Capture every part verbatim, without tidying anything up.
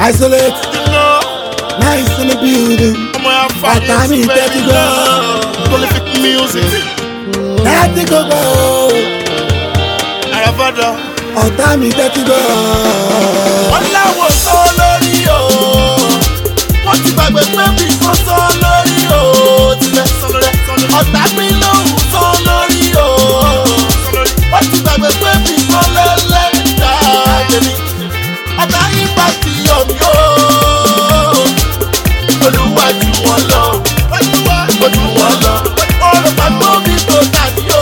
Isolate, You know, nice in the building. I'm gonna find Ọ̀tá mi you, tẹ́tí baby gbọ́. love. Prolific music. Tẹ́tí gbogbo. Arafada. Ọ̀tá mi tẹ́tí gbọ́. Wọ́n láwọn sọ lórí o. Wọ́n ti gbàgbé pé bí kò sọ lórí o. Tilẹ̀ ọ̀tá mi lóhùn sọ lórí o. Wọ́n ti gbàgbé pé bí kò lẹ́lẹ́ dá tèmi. Ọ̀tá yìí bá ti yọ̀ mí o. Olúwa jù wọ́n lọ. Ó jù wọ́n lọ. Ọ̀rọ̀ pàtó mi tó tàbí o.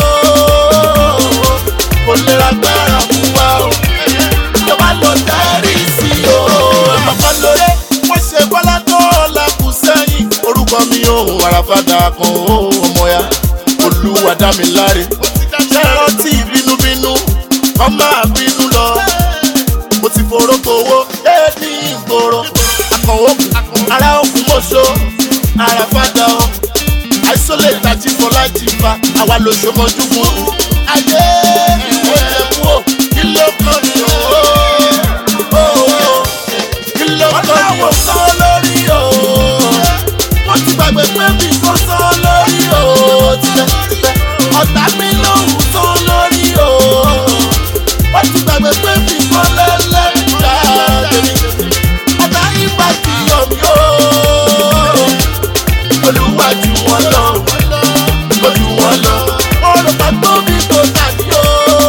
Kò lè ra gbára fún wa o. Ìjọba lọ dárí sí o. Ọ̀pọ̀ lóore wọ́n ṣe bọ́lá tó ọ̀la kù sẹ́yìn. Orúkọ mi ò Arafada kan ó ọmọ ya. Olúwa dá mi láre. Ṣé rántí bínúbínú? Wọ́n máa bínú lọ. Mo ti forúkọ owó dé ní ìgboro. Akọ̀wé ara òkú mọ̀ṣọ́. Arafada o. Isolate àti Fọlájìfà. Àwa ló ṣọmọjú fún un. Ayé ìwé ẹ̀kú o. Kí ló kàn ní o? Kí ló kàn ní o? Wọ́n sọ lórí o. Wọ́n ti gbàgbé pé bí kò sọ lórí o. Ọ̀tá mi lóhùn sọ lórí o. Wọ́n ti gbàgbé pé bí kò lẹ́lẹ́ dá tèmi. Ọ̀tá yìí bá ti yọ̀ mí o. Olúwa jù wọ́n lọ. Ó jù wọ́n lọ. Ọ̀rọ̀ pàtó mi tó tàbí o.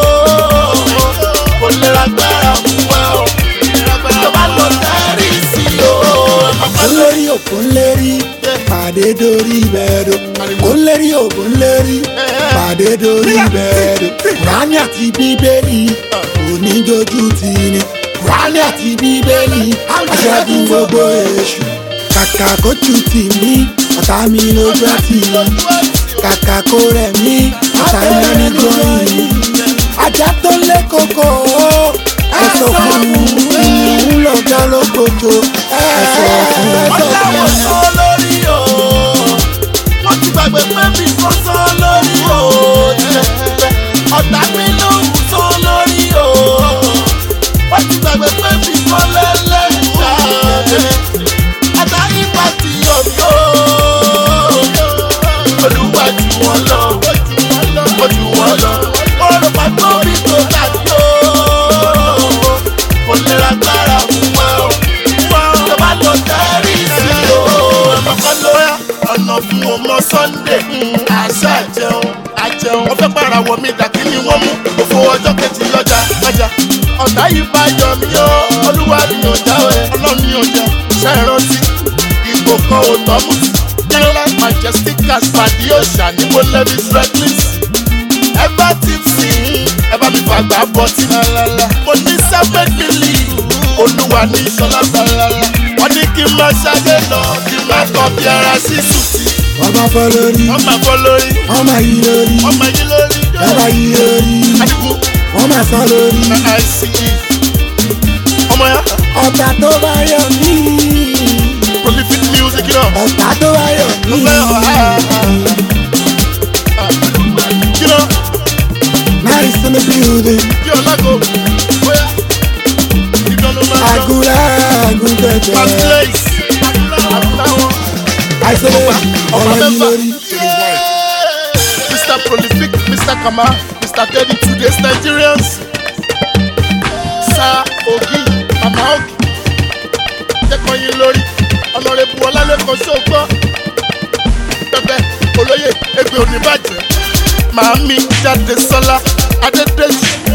Kò lè ra gbára fún wa o. Ìjọba lọ dárí sí o. Olórí òkú lérí, pàdé dorí bẹ́ẹ̀dọ̀. Olórí òkú lérí, pàdé dorí bẹ́ẹ̀dọ̀. Kùránì àti Bíbélì, oníjójú ti ní. Kùránì àti Bíbélì, aṣáájú gbogbo èṣù. Kàkà kójú tì mí, ọ̀tá mi lójú àti mi. Kàkà kó rẹ̀ mí, ọ̀tá mi ní gbóyìn. Ajá tó lé koko, ẹ̀sọ̀ fún mi, ìyẹn lọ́jà lókoto. Ẹ̀sọ̀ fún Wọ́n ẹ̀sọ̀ láwọn fún sọ lórí o. Wọ́n ti gbàgbé pé bí kò sọ lórí o. Ọ̀tá mi lóhùn sọ lórí o. Wọ́n ti gbàgbé pé bí kò lẹ́lẹ́ dá tèmi. Ọ̀tá yìí bá ti yọ̀ mí o. Olúwa jù wọ́n lọ. Ó jù wọ́n lọ. Ọ̀rọ̀ pàtó mi tó tàbí o. Kò lè ra gbára fún wa o. Ìjọba lọ dárí sí o. Ọ̀pọ̀ lóya ọ̀nà fún ọmọ Sunday. Àṣà àjẹun àjẹun. Wọ́n fẹ́ pàrà wọ̀ mí dà kí ni wọ́n mú. Òfò ọjọ́ kejì lọ́jà lọ́jà. Ọ̀tá yìí bá yọ mí o. Olúwa ni ò jáwé. Ọlọ́run ni ò jẹ́. Ṣé ẹ rántí? Ìgò kan ò tọ́ mú sí. Yẹ́nlá majestic as pàdé òṣà ní mo levis reckless. Ẹ bá ti fi ẹ bá mi fàgbà bọ́ tí. Mo ní seven million. Olúwa ní Ṣọlá sàlálà. Wọ́n ní kí n máa ṣayé lọ, kí n máa kọ́ bí ara sí sùtì. wọ́n máa fọ́ lórí, Wọ́n máa fọ́ lórí, wọ́n máa yí lórí, wọ́n máa yí lórí. wọ́n máa yí lórí, Adigun, wọ́n máa sọ lórí. I C E. Ọmọ ya, Ọ̀tá tó bá yọ̀ mí, prolific music náà. ọ̀tá tó bá yọ̀ mí. You know, Nice in the building, bí ọ̀la kò, bóyá, ìdánwò máa lọ. agúnlá agún Bad tẹ̀tẹ̀. place. Àtàwọn. Isolate, ọ̀rọ̀ yí lórí. Mister Prolific, Mister Kama, Mister Teddy, two days Nigerians. Sir Ogi, Mama Ogi. Jẹ́kọ̀ yín lórí. Honorable Ọlálẹ́kan Ṣógbọ́. Pẹpẹ Olóyè Egbe Oníbàjẹ́. Màámi Jádesọ́lá Adédèjì.